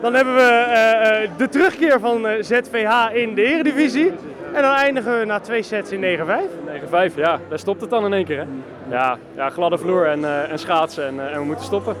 Dan hebben we de terugkeer van ZVH in de Eredivisie. En dan eindigen we na 2 sets in 9-5. 9-5, ja, daar stopt het dan in één keer. Hè? Ja, gladde vloer en schaatsen en we moeten stoppen.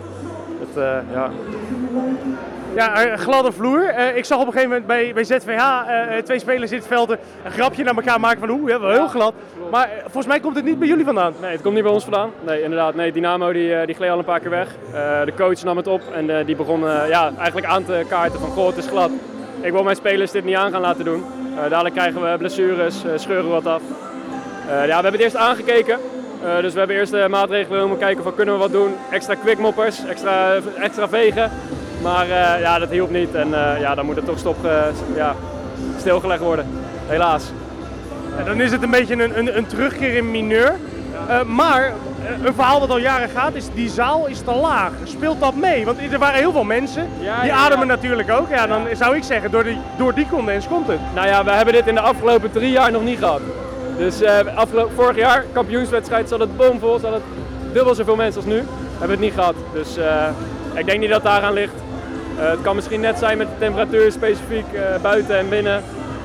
Ja, gladde vloer. Ik zag op een gegeven moment bij ZVH 2 spelers in het veld een grapje naar elkaar maken van wel heel glad. Maar volgens mij komt het niet bij jullie vandaan. Nee, het komt niet bij ons vandaan. Nee, inderdaad. Nee, Dynamo die gleed al een paar keer weg. De coach nam het op en die begon eigenlijk aan te kaarten van goh, het is glad. Ik wil mijn spelers dit niet aan gaan laten doen. Dadelijk krijgen we blessures, scheuren wat af. We hebben het eerst aangekeken. Dus we hebben eerst de maatregelen genomen, kijken van kunnen we wat doen. Extra quickmoppers, extra vegen. Maar dat hielp niet en dan moet het toch stilgelegd worden. Helaas. En dan is het een beetje een terugkeer in mineur. Maar een verhaal dat al jaren gaat is, die zaal is te laag. Speelt dat mee? Want er waren heel veel mensen. Die ademen natuurlijk ook. Ja, dan zou ik zeggen, door die condens komt het. Nou ja, we hebben dit in de afgelopen 3 jaar nog niet gehad. Dus vorig jaar, kampioenswedstrijd, zat het bomvol. Zat het dubbel zoveel mensen als nu. Hebben we het niet gehad. Dus ik denk niet dat het daaraan ligt. Het kan misschien net zijn met de temperatuur specifiek buiten en binnen.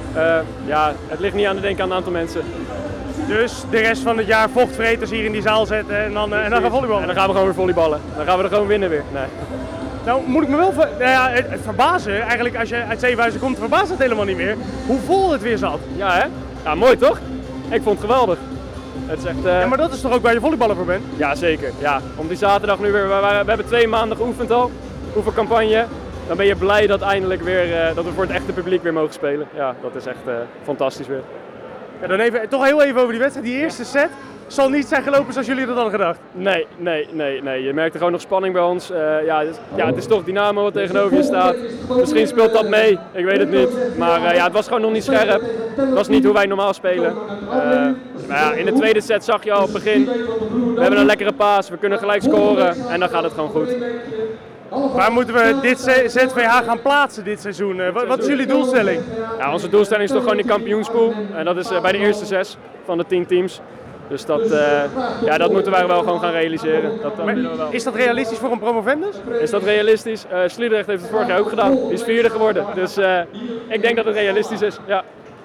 Het ligt niet aan aan een aantal mensen. Dus de rest van het jaar vochtvreters hier in die zaal zetten en dan gaan we volleyballen? En dan gaan we gewoon weer volleyballen. Dan gaan we er gewoon winnen weer. Nee. Nou moet ik me wel het verbazen, eigenlijk als je uit Zevenhuizen komt, verbaast het helemaal niet meer hoe vol het weer zat. Ja hè? Ja, mooi toch? Ik vond het geweldig. Het is echt, Ja, maar dat is toch ook waar je volleyballer voor bent? Ja, zeker. Ja. Om die zaterdag nu weer, we hebben 2 maanden geoefend al, oefencampagne. Dan ben je blij dat eindelijk weer, dat we voor het echte publiek weer mogen spelen. Ja, dat is echt fantastisch weer. Ja, dan toch heel even over die wedstrijd. Die eerste set zal niet zijn gelopen zoals jullie dat hadden gedacht. Nee. Je merkte gewoon nog spanning bij ons. Het is toch Dynamo wat tegenover je staat. Misschien speelt dat mee, ik weet het niet. Maar het was gewoon nog niet scherp. Het was niet hoe wij normaal spelen. In de tweede set zag je al op het begin. We hebben een lekkere paas, we kunnen gelijk scoren en dan gaat het gewoon goed. Waar moeten we dit ZVH gaan plaatsen dit seizoen? Wat is jullie doelstelling? Ja, onze doelstelling is toch gewoon die kampioenspool. En dat is bij de eerste 6 van de 10 teams. Dus dat moeten wij wel gewoon gaan realiseren. Dat willen we wel. Is dat realistisch voor een promovendus? Is dat realistisch? Sliedrecht heeft het vorig jaar ook gedaan. Die is 4e geworden. Dus ik denk dat het realistisch is. Ja.